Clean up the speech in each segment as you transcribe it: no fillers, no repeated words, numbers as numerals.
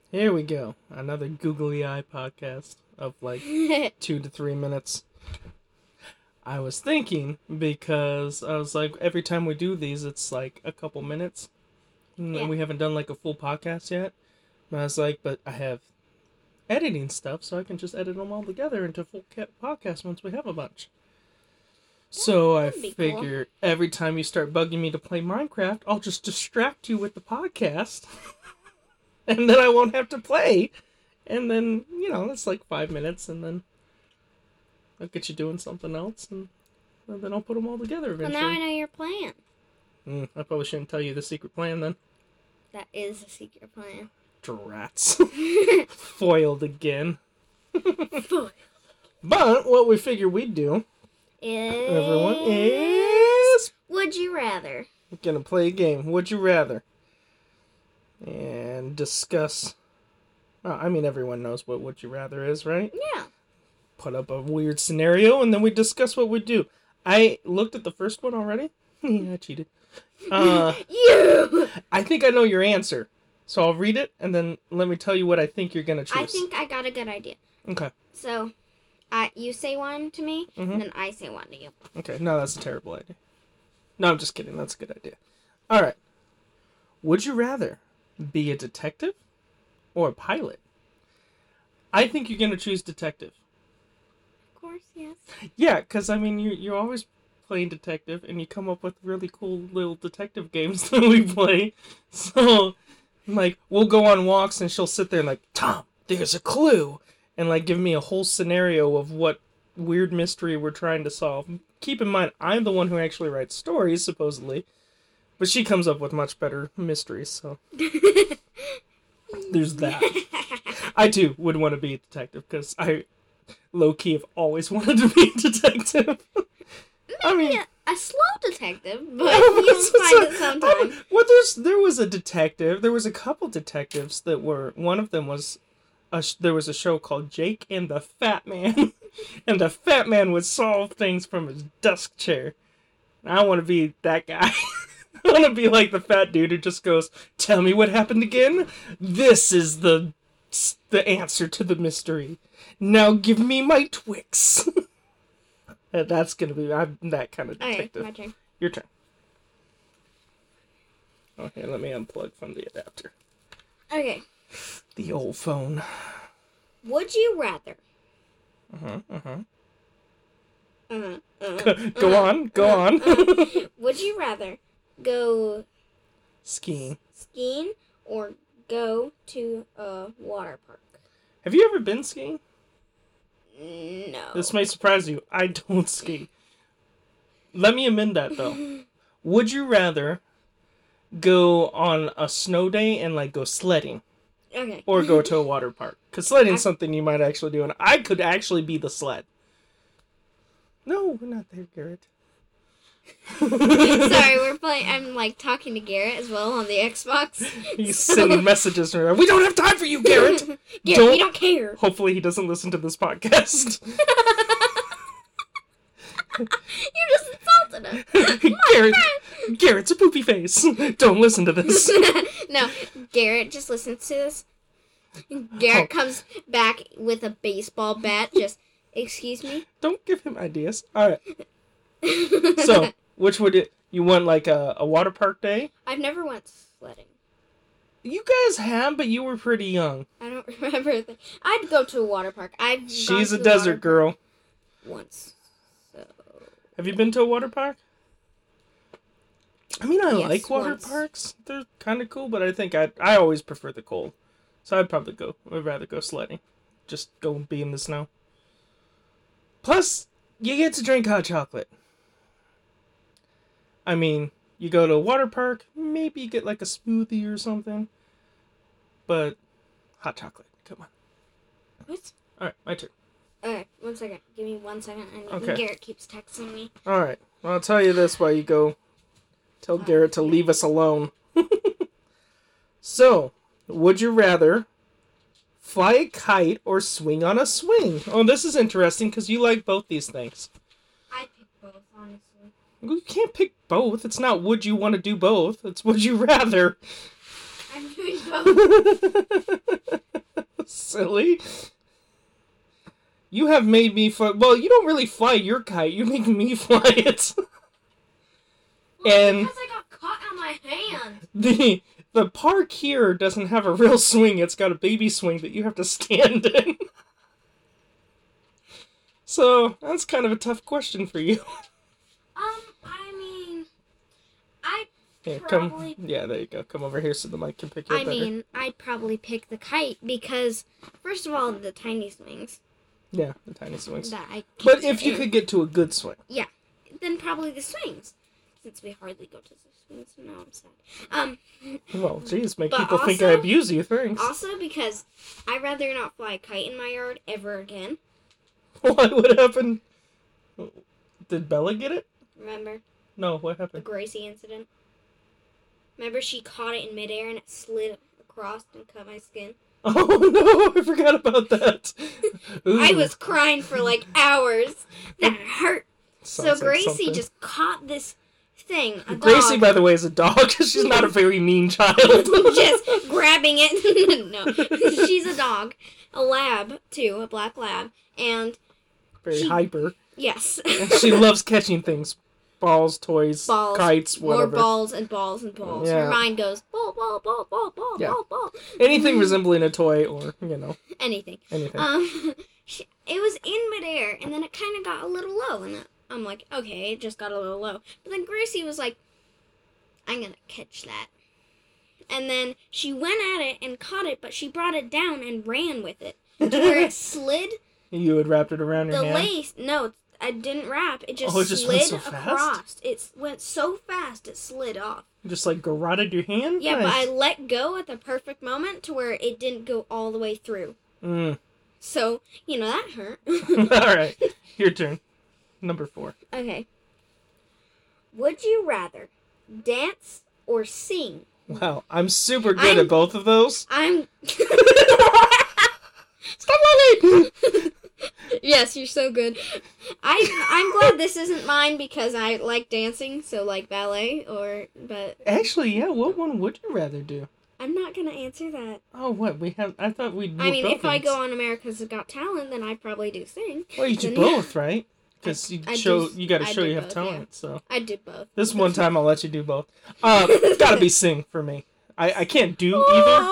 Here we go. Another googly eye podcast of like 2 to 3 minutes. I was thinking, because I was like, every time we do these, it's like a couple minutes. And we haven't done like a full podcast yet. And I was like, but I have editing stuff, so I can just edit them all together into full podcast once we have a bunch. So I figure every time you start bugging me to play Minecraft, I'll just distract you with the podcast. And then I won't have to play. And then, it's like 5 minutes, and then I'll get you doing something else, and then I'll put them all together eventually. Well, now I know your plan. I probably shouldn't tell you the secret plan, then. That is a secret plan. Drats. Foiled again. But what we figured we'd do, everyone, is... Would you rather? We're going to play a game. Would you rather? And discuss... everyone knows what Would You Rather is, right? Yeah. Put up a weird scenario, and then we discuss what we do. I looked at the first one already. I cheated. You! I think I know your answer. So I'll read it, and then let me tell you what I think you're going to choose. I think I got a good idea. Okay. So, you say one to me, and then I say one to you. Okay, no, that's a terrible idea. No, I'm just kidding. That's a good idea. All right. Would you rather be a detective or a pilot? I think you're going to choose detective. Of course, yes. Yeah, because, you're always playing detective, and you come up with really cool little detective games that we play. So, we'll go on walks, and she'll sit there and Tom, there's a clue, and, give me a whole scenario of what weird mystery we're trying to solve. Keep in mind, I'm the one who actually writes stories, supposedly, but she comes up with much better mysteries, so... There's that. I, too, would want to be a detective, because I, low-key, have always wanted to be a detective. A slow detective, but you'll find it sometime. Well, there was a detective. There was a couple detectives that were... One of them was... there was a show called Jake and the Fat Man. And the Fat Man would solve things from his desk chair. I want to be that guy. I want to be like the fat dude who just goes, tell me what happened again? This is the answer to the mystery. Now give me my Twix. That's going to be... I'm that kind of detective. Okay, my turn. Your turn. Okay, let me unplug from the adapter. Okay. The old phone. Would you rather... Go on. Would you rather go... Skiing or go to a water park? Have you ever been skiing? No. This may surprise you. I don't ski. Let me amend that, though. Would you rather go on a snow day and, go sledding? Okay. Or go to a water park? Because sledding's something you might actually do, and I could actually be the sled. No, we're not there, Garrett. Sorry, we're playing. I'm talking to Garrett as well on the Xbox. He's sending messages to her. We don't have time for you, Garrett. Garrett, we don't care. Hopefully, he doesn't listen to this podcast. You just insulted him. Garrett's a poopy face. Don't listen to this. No, Garrett just listens to this. Garrett comes back with a baseball bat. Just, excuse me. Don't give him ideas. All right. So, which would you want, a water park day? I've never went sledding. You guys have, but you were pretty young. I don't remember. I'd go to a water park. She's a desert girl. Once. So. Have you been to a water park? I like water once. parks. They're kind of cool, but I think I always prefer the cold. So I'd rather go sledding. Just go and be in the snow. Plus, you get to drink hot chocolate. You go to a water park, maybe you get a smoothie or something. But, hot chocolate, come on. What? Alright, my turn. Okay, 1 second. Give me 1 second. Okay. Garrett keeps texting me. Alright, well, I'll tell you this while you go tell Garrett to leave us alone. So, would you rather fly a kite or swing on a swing? Oh, this is interesting because you like both these things. I pick both, honestly. You can't pick both. It's not would you want to do both. It's would you rather. I'm doing both. recently. You have made me fly. Well, you don't really fly your kite. You make me fly it. And because I got caught on my hand. The park here doesn't have a real swing. It's got a baby swing that you have to stand in. So that's kind of a tough question for you. I mean, I Here, probably. Yeah, there you go. Come over here so the mic can pick you up better. I mean, I'd probably pick the kite because, first of all, the tiny swings. Yeah, the tiny swings. That I But if you could get to a good swing. Yeah, then probably the swings. Since we hardly go to the swings, so now I'm sad. Well, geez, make But people think I also- abuse you. Thanks. Also, because I'd rather not fly a kite in my yard ever again. What would happen? Did Bella get it? Remember No, what the happened? Gracie incident? Remember she caught it in midair and it slid across and cut my skin? Oh no, I forgot about that. I Ooh, was crying for like hours. That hurt. So sounds like Gracie something. just caught this thing, a Gracie, dog, by the way, is a dog. She's not a very mean child. just grabbing it. No, she's a dog, a lab too, a black lab, and Very she- hyper. yes, And she loves catching things. Balls, toys, balls, kites, more whatever. balls and balls and balls. Yeah. Her mind goes ball, ball, ball, ball, ball, Yeah. ball, ball. Anything resembling a toy or, Anything. anything. It was in midair, and then it kind of got a little low, and I'm like, okay, it just got a little low. But then Gracie was like, I'm gonna catch that. And then she went at it and caught it, but she brought it down and ran with it. To where it slid, You had wrapped it around your the hand? lace, no, I didn't wrap, it just Oh, it just slid went so fast? across. It went so fast, it slid off. Just like garroted your hand? Yeah, but Nice. I let go at the perfect moment to where it didn't go all the way through. So, that hurt. Alright, your turn. Number 4. Okay. Would you rather dance or sing? Wow, I'm super good I'm- at both of those. I'm. Stop laughing! Yes, you're so good. I'm glad this isn't mine because I like dancing, so like ballet but Actually, yeah, what one would you rather do? I'm not gonna answer that. Oh, what? I thought we'd I mean, both if I answer. go on America's Got Talent, then I'd probably do sing. Well, you do then yeah. both, right? Because you I show do- you got to I show do you have both, talent. So I'd do both. this one time I'll let you do both. Gotta be sing for me. I can't do either.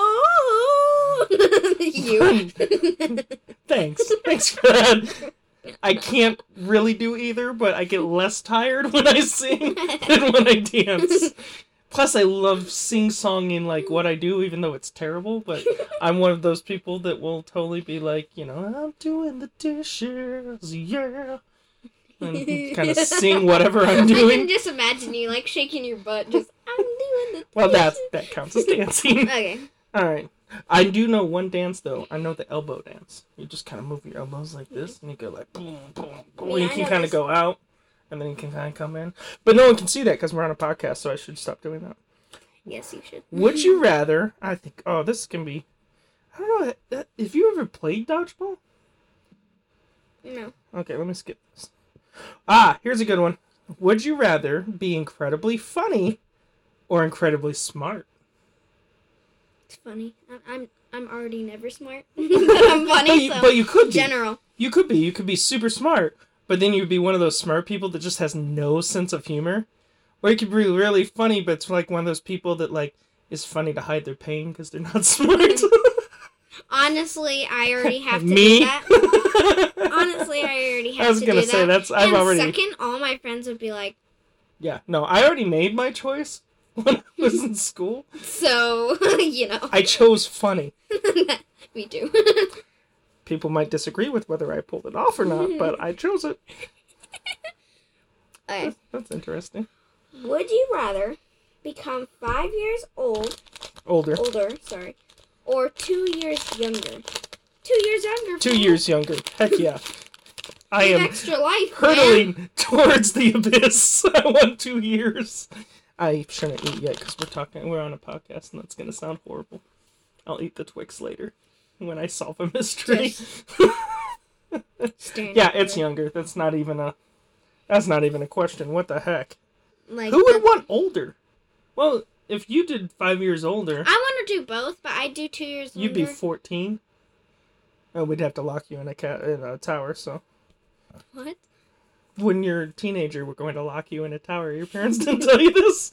You. Thanks for that. I can't really do either, but I get less tired when I sing than when I dance. Plus, I love sing-songing like what I do, even though it's terrible. But I'm one of those people that will totally be like, I'm doing the dishes, yeah, and kind of sing whatever I'm I can doing. just imagine you like shaking your butt, just I'm doing the. Well, that counts as dancing. Okay. All right. I do know one dance though. I know the elbow dance. You just kind of move your elbows like this, and you go like boom, boom, boom. Yeah, You I can know kind of this. go out, and then you can kind of come in. But no one can see that because we're on a podcast, so I should stop doing that. Yes, you should. Would you rather? I think. Oh, this can be. I don't know. Have you ever played dodgeball? No. Okay, let me skip this. Here's a good one. Would you rather be incredibly funny or incredibly smart? It's funny. I'm already never smart. But I'm funny, so But you could be. general. You could be. You could be super smart, but then you'd be one of those smart people that just has no sense of humor. Or you could be really funny, but it's like one of those people that like is funny to hide their pain because they're not smart. Honestly, I already have to Me? do that. Honestly, I already have to do that. I was gonna say that's. I've and already. second, all my friends would be like, Yeah. No, I already made my choice when I was in school. so, I chose funny. Me too. People might disagree with whether I pulled it off or not, but I chose it. Okay. That's interesting. Would you rather become 5 years older, or 2 years younger? 2 years younger. 2 years younger. Heck yeah. I am extra life, hurtling towards the abyss. I want 2 years. I shouldn't eat yet because we're on a podcast and that's going to sound horrible. I'll eat the Twix later when I solve a mystery. Yeah, it's younger. That's not even a question. What the heck? Like, Who would want older? Well, if you did 5 years older, I want to do both, but I do 2 years you'd younger. be 14. And we'd have to lock you in a tower, so. What? When you're a teenager, we're going to lock you in a tower. Your parents didn't tell you this?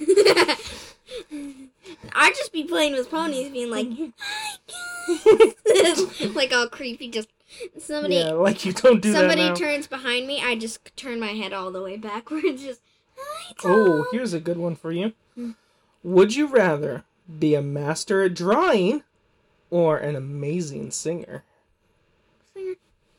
I'd just be playing with ponies, being like, "Hi, guys." Like all creepy, just somebody. Yeah, like you don't do that now. Somebody turns behind me, I just turn my head all the way backwards, just, "Hi, Tom." Oh, here's a good one for you. Would you rather be a master at drawing or an amazing singer? Singer.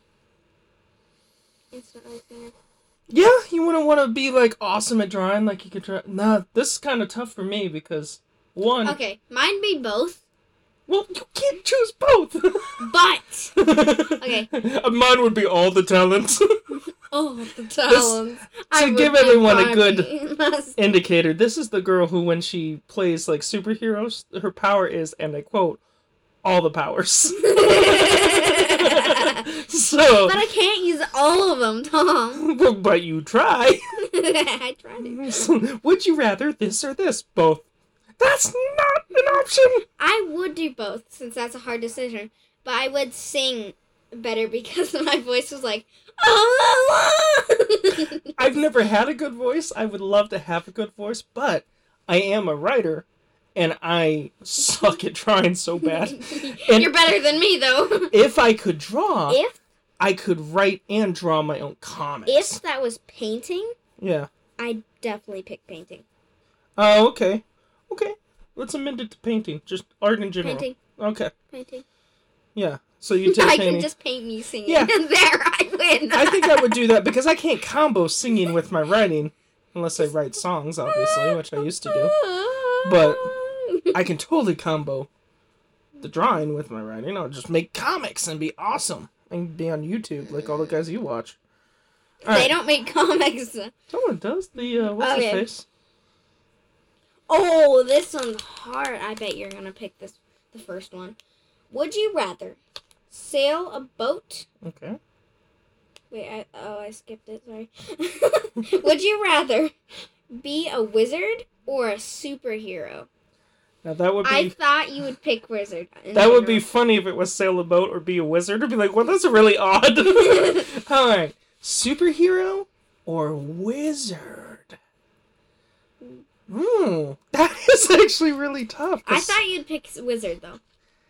Instantly singer. Yeah, you wouldn't want to be, like, awesome at drawing, like you could draw. Nah, this is kind of tough for me because, one... Okay, mine be both. Well, you can't choose both! But! Okay. Mine would be all the talents. Oh, the talents. To give everyone a good indicator, this is the girl who, when she plays, like, superheroes, her power is, and I quote, all the powers. So, but I can't use all of them, Tom. But you try. I tried it. So, would you rather this or this? Both. That's not an option. I would do both, since that's a hard decision. But I would sing better because my voice was like, oh. I've never had a good voice. I would love to have a good voice, but I am a writer. And I suck at drawing so bad. And you're better than me, though. If I could draw, I could write and draw my own comics. If that was painting, yeah, I'd definitely pick painting. Oh, okay. Okay. Let's amend it to painting. Just art in general. Painting. Okay. Painting. Yeah. So you take I painting. can just paint me singing. Yeah. And there I win. I think I would do that because I can't combo singing with my writing. Unless I write songs, obviously, which I used to do. But I can totally combo the drawing with my writing. I'll just make comics and be awesome. And be on YouTube like all the guys you watch. They don't make comics. Someone does. What's his face? Oh, this one's hard. I bet you're gonna pick the first one. Would you rather sail a boat? Okay. Wait, I skipped it, sorry. Would you rather be a wizard or a superhero? Now that would be... I thought you would pick wizard. That would be funny if it was sail a boat or be a wizard. I'd be like, well, that's really odd. Alright. Superhero or wizard? That is actually really tough. I thought you'd pick wizard, though.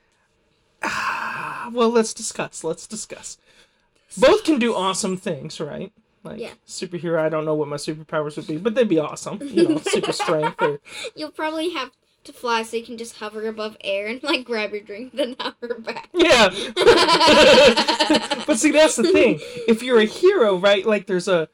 Well, let's discuss. Both can do awesome things, right? Like, yeah. Superhero, I don't know what my superpowers would be, but they'd be awesome. You know, super strength. Or... You'll probably have to fly so you can just hover above air and, like, grab your drink, then hover back. Yeah. But see, that's the thing. If you're a hero, right, like, there's a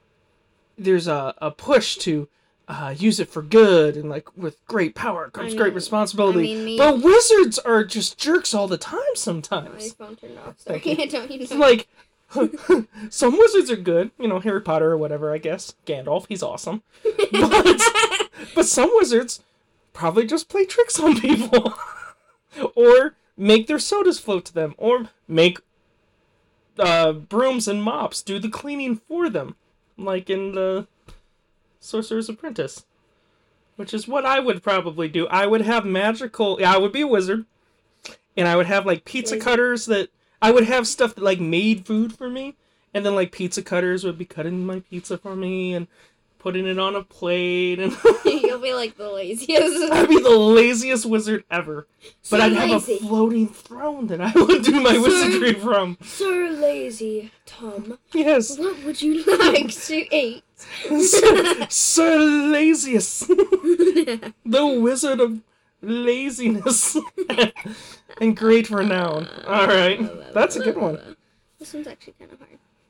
push to use it for good, and, like, with great power comes great responsibility. But wizards are just jerks all the time sometimes. My phone turned off, so I don't even know. Like, some wizards are good, you know, Harry Potter or whatever, I guess. Gandalf, he's awesome. But some wizards probably just play tricks on people. Or make their sodas float to them. Or make brooms and mops do the cleaning for them. Like in the Sorcerer's Apprentice. Which is what I would probably do. I would have magical... Yeah, I would be a wizard. And I would have, like, pizza cutters that... I would have stuff that, like, made food for me. And then, like, pizza cutters would be cutting my pizza for me and putting it on a plate. And You'll be, like, the laziest. I'd be the laziest wizard ever. But I'd have a floating throne that I would do my wizardry from. So lazy, Tom. Yes. What would you like to eat? Sir Laziest. The wizard of laziness. And great renown. Alright. That's a good one. This one's actually kind of hard.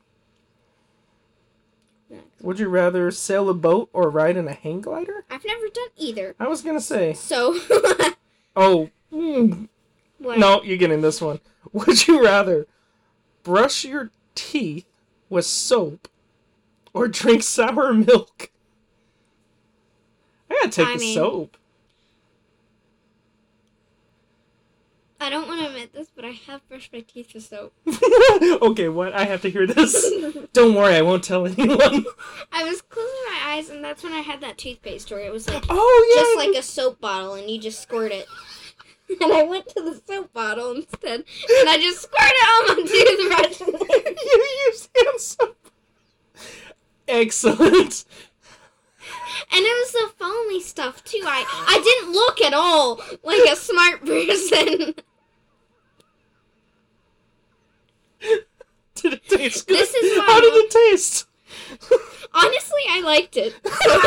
Next. Would you rather sail a boat or ride in a hang glider? I've never done either. I was gonna say. So. Oh. What? No, you're getting this one. Would you rather brush your teeth with soap or drink sour milk? I gotta take the soap. I don't want to admit this, but I have brushed my teeth with soap. Okay, what? I have to hear this. Don't worry, I won't tell anyone. I was closing my eyes, and that's when I had that toothpaste where it was like, oh, yeah, just like a soap bottle, and you just squirt it. And I went to the soap bottle instead, and I just squirted it on my toothbrush. You used hand soap. Excellent. And it was the foamy stuff, too. I didn't look at all like a smart person. Did it taste good? This is why How did it taste? Honestly, I liked it.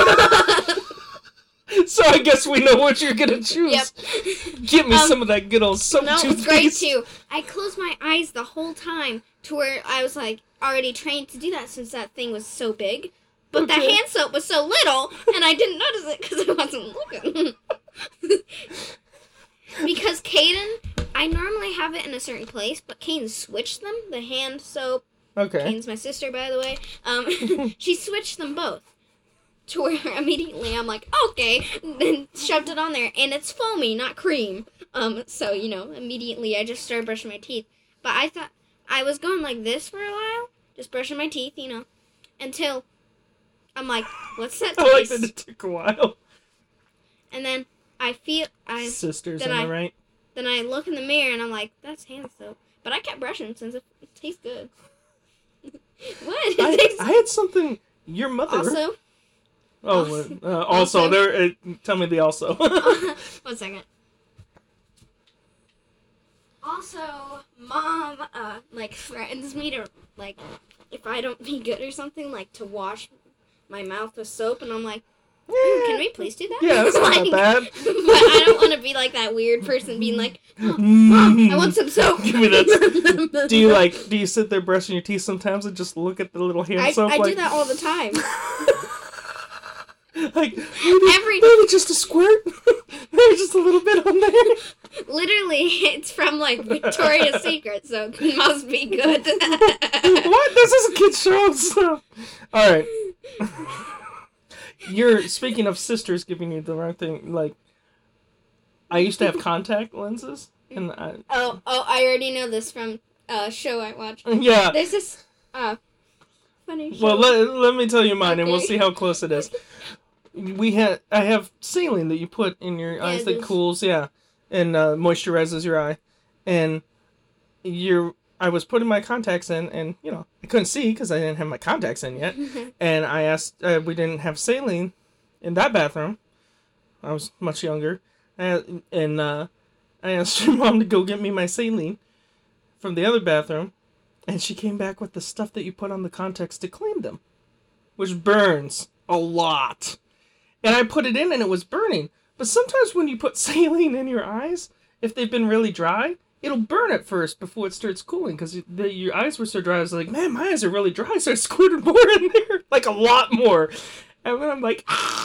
So I guess we know what you're gonna choose. Yep. Give me some of that good old soap No, it was toothpaste. great, too. I closed my eyes the whole time to where I was, like, already trained to do that since that thing was so big. But the hand soap was so little, and I didn't notice it because I wasn't looking. Because Caden, I normally have it in a certain place, but Caden switched them, the hand soap. Okay. Caden's my sister, by the way. She switched them both. To where immediately I'm like, okay, then shoved it on there, and it's foamy, not cream. So, immediately I just started brushing my teeth. But I thought, I was going like this for a while, just brushing my teeth, until I'm like, what's that taste? I like that it took a while. And then Sisters, am I right? Then I look in the mirror, and I'm like, that's hand soap. But I kept brushing since it tastes good. What? I had something, your mother... Also... also, there. Tell me the also. 1 second. Also, Mom, threatens me to, if I don't be good or something, to wash my mouth with soap, and I'm like, can we please do that? Yeah, that's not that bad. But I don't want to be like that weird person being like, Mom, I want some soap. Give me that. Do you sit there brushing your teeth sometimes and just look at the little hand soap? I do that all the time. Maybe just a squirt? Maybe just a little bit on there? Literally, it's from, Victoria's Secret, so it must be good. What? This is a kid's show and stuff. Alright. Speaking of sisters giving you the wrong thing, I used to have contact lenses, and I already know this from a show I watched. Yeah. There's this, funny show. Well, let me tell you mine, and we'll see how close it is. I have saline that you put in your eyes that cools, and moisturizes your eye. And I was putting my contacts in, and, I couldn't see because I didn't have my contacts in yet. And I asked, we didn't have saline in that bathroom. I was much younger. And I asked your mom to go get me my saline from the other bathroom. And she came back with the stuff that you put on the contacts to clean them, which burns a lot. And I put it in and it was burning. But sometimes when you put saline in your eyes, if they've been really dry, it'll burn at first before it starts cooling because your eyes were so dry. I was like, man, my eyes are really dry. So I squirted more in there, a lot more. And then I'm like,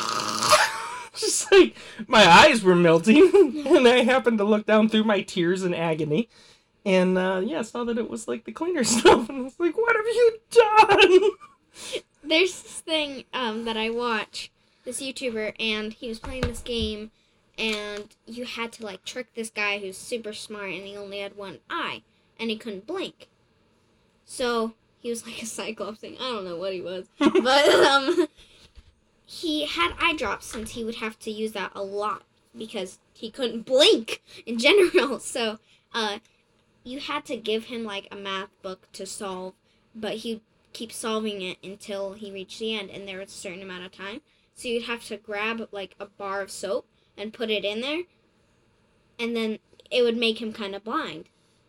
just my eyes were melting. And I happened to look down through my tears in agony. And, saw that it was, the cleaner stuff. And I was like, what have you done? There's this thing, that I watch, this YouTuber, and he was playing this game, and you had to, trick this guy who's super smart, and he only had one eye, and he couldn't blink. So, he was like a Cyclops thing. I don't know what he was. But, he had eye drops, since he would have to use that a lot, because he couldn't blink in general. So, you had to give him, a math book to solve, but he'd keep solving it until he reached the end, and there was a certain amount of time. So you'd have to grab, a bar of soap and put it in there, and then it would make him kind of blind.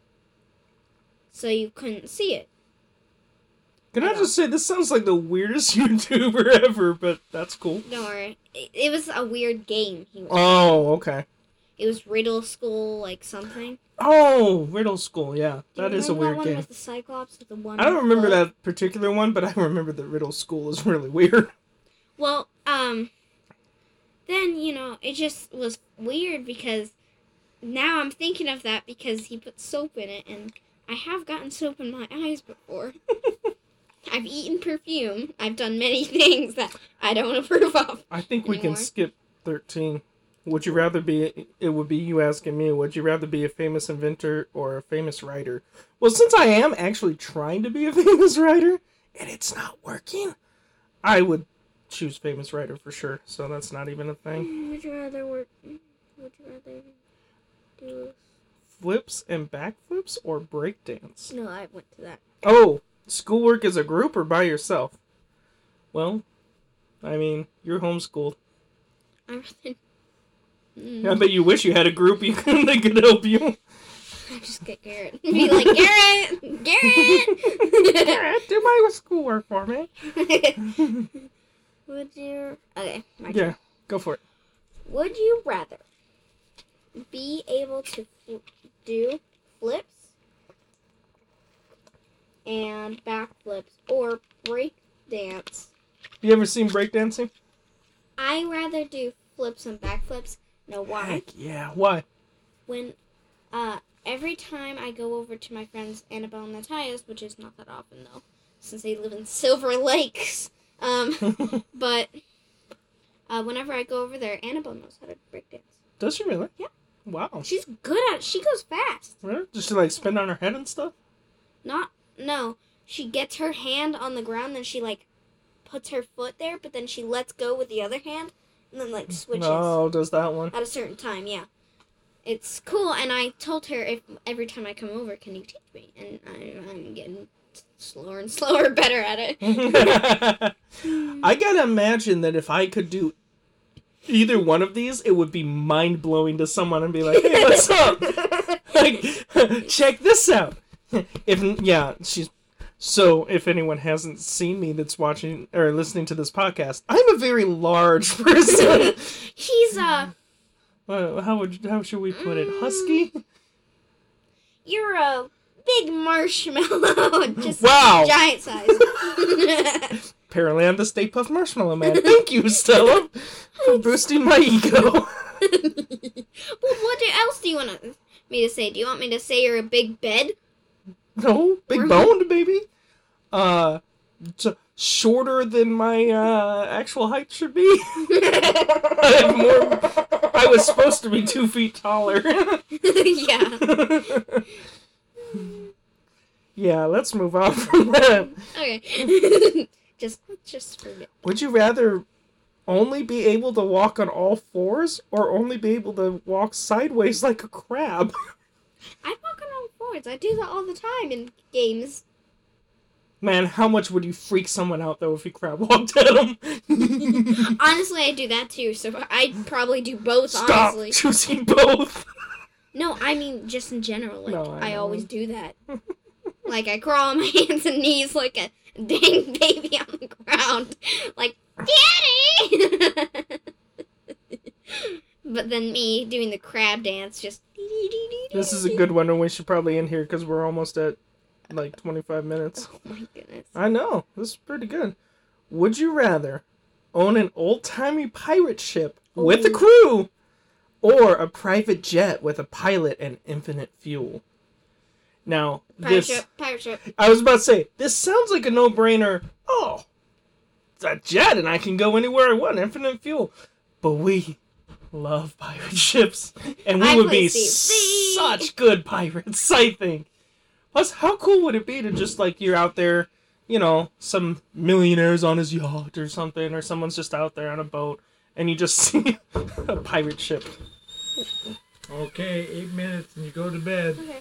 So you couldn't see it. Can I just say, this sounds like the weirdest YouTuber ever, but that's cool. Don't worry. It was a weird game he was playing. Okay. It was Riddle School, something. Oh, Riddle School, yeah. That is a weird game. With the Cyclops with the one. I don't remember that particular one, but I remember that Riddle School is really weird. Well, then, it just was weird because now I'm thinking of that because he put soap in it, and I have gotten soap in my eyes before. I've eaten perfume. I've done many things that I don't approve of. I think we can skip 13. Would you rather be, it would be you asking me, would you rather be a famous inventor or a famous writer? Well, since I am actually trying to be a famous writer, and it's not working, I would choose famous writer for sure, so that's not even a thing. Would you rather do Flips and backflips or breakdance? No, I went to that. Oh, schoolwork as a group or by yourself? Well, I mean, you're homeschooled. I bet you wish you had a group that could help you. I just get Garrett. Be like, Garrett! Garrett, do my schoolwork for me. Would you... Okay, my Yeah, turn. go for it. Would you rather be able to do flips and backflips or break dance? You ever seen breakdancing? I rather do flips and backflips. Know why? Heck yeah, why? When every time I go over to my friends Annabelle and Nataya's, which is not that often though, since they live in Silver Lakes, but whenever I go over there, Annabelle knows how to break dance. Does she really? Yeah. Wow. She's good at it. She goes fast. Really? Does she like spin on her head and stuff? No. She gets her hand on the ground, then she like puts her foot there, but then she lets go with the other hand, and then like switches. Oh, does that one? At a certain time, yeah. It's cool, and I told her if every time I come over, can you teach me? And I'm getting slower and slower, better at it. I gotta imagine that if I could do either one of these, it would be mind-blowing to someone and be like, hey, what's up? Like, check this out. So if anyone hasn't seen me that's watching or listening to this podcast, I'm a very large person. He's how should we put it? Husky? You're a big marshmallow, just Wow. giant size. Apparently I'm the Stay Puft Marshmallow Man. Thank you, Stella, for boosting my ego. Well, what else do you want me to say? Do you want me to say you're a big bed? No, big boned, baby. Shorter than my actual height should be. I was supposed to be 2 feet taller. Yeah. Yeah, let's move on from that. Okay. just forget. Would you rather only be able to walk on all fours or only be able to walk sideways like a crab? I walk on all fours. I do that all the time in games. Man, how much would you freak someone out, though, if you crab walked at them? Honestly, I do that too, so I'd probably do both, Stop honestly. choosing both. No, I mean, just in general. Like, No, I I know. always do that. Like, I crawl on my hands and knees like a dang baby on the ground. Like, Daddy! But then me doing the crab dance, just... This is a good one, and we should probably end here, because we're almost at, like, 25 minutes. Oh my goodness. I know. This is pretty good. Would you rather own an old-timey pirate ship with a crew or a private jet with a pilot and infinite fuel? Now, Pirate ship. I was about to say, this sounds like a no-brainer. Oh, it's a jet and I can go anywhere I want, infinite fuel. But we love pirate ships, and we would be such good pirates, I think. Plus, how cool would it be to just, like, you're out there, you know, some millionaire's on his yacht or something, or someone's just out there on a boat, and you just see a pirate ship. Okay, 8 minutes and you go to bed. Okay.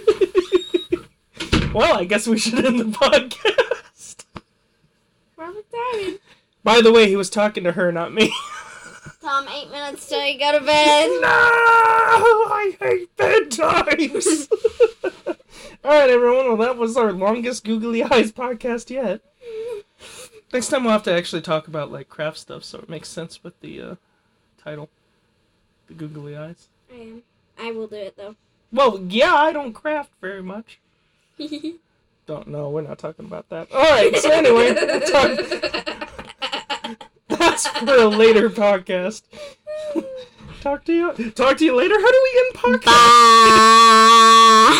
Well, I guess we should end the podcast. Robert Diamond. By the way, he was talking to her, not me. Tom, 8 minutes till you go to bed. No! I hate bedtimes! Alright, everyone. Well, that was our longest Googly Eyes podcast yet. Next time we'll have to actually talk about, like, craft stuff, so it makes sense with the title. The Googly Eyes. I am. I will do it, though. Well, yeah, I don't craft very much. Don't know. We're not talking about that. Alright, so anyway. That's for a later podcast. Talk to you later. How do we end podcast? Bye.